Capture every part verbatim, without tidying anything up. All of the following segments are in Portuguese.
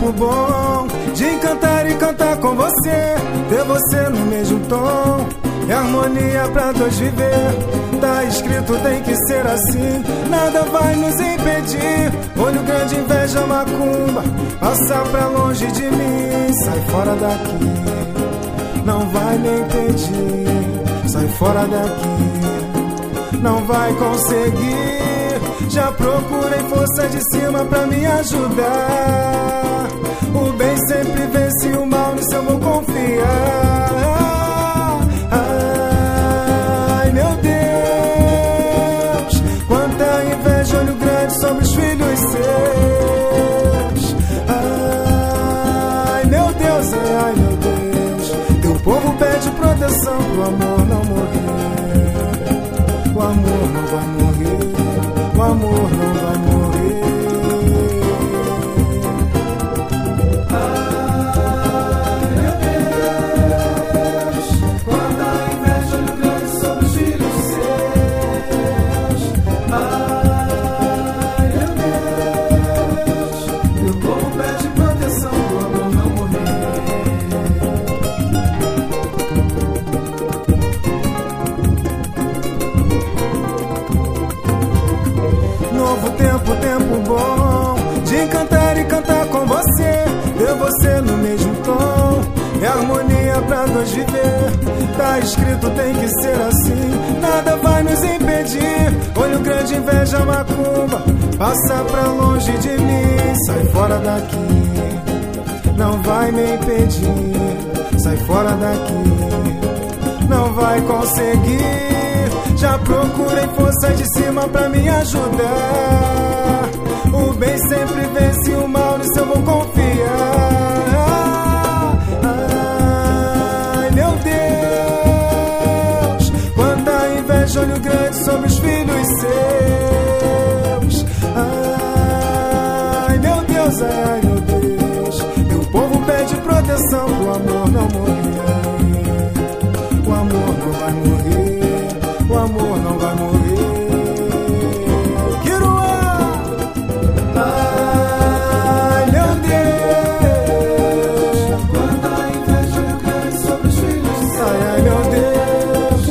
tempo bom de encantar e cantar com você, ter você no mesmo tom. É harmonia pra dois viver, tá escrito, tem que ser assim. Nada vai nos impedir. Olho grande, inveja, macumba, passa pra longe de mim. Sai fora daqui, não vai me impedir. Sai fora daqui, não vai conseguir. Já procurei força de cima pra me ajudar. O bem sempre vence o mal, nisso eu vou confiar. Ai, meu Deus, quanta inveja, olho grande sobre os filhos seus. Ai, meu Deus, ai, meu Deus, teu povo pede proteção pro amor não morrer. O amor não vai morrer, o amor não vai morrer. Ai, meu Deus, quanta inveja, olho grande sobre os filhos seus. Ai, meu Deus, meu povo pede proteção pro amor não morrer. Novo tempo, tempo bom de encantar e cantar com você, ter você no mesmo tom. É harmonia pra dois viver, tá escrito, tem que ser assim. Nada vai nos impedir. Olho grande, inveja, macumba, passa pra longe de mim. Sai fora daqui, não vai me impedir. Sai fora daqui, não vai conseguir. Já procurei força de cima pra me ajudar. O bem sempre vence o mal, nisso eu vou confiar. Ai, meu Deus, quanta inveja, olho grande sobre os filhos seus. Ai, meu Deus, ai, meu Deus, meu povo pede proteção pro amor não morrer. O amor não vai morrer, o amor não vai morrer. Quiruá! Ai, meu Deus, quanta inveja, olho grande sobre os filhos. Ai, ai, meu Deus.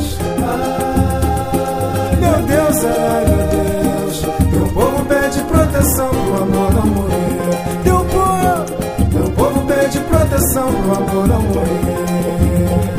Ai, meu Deus, ai, meu Deus. Teu povo pede proteção pro amor não morrer. Teu povo, teu povo pede proteção pro amor não morrer.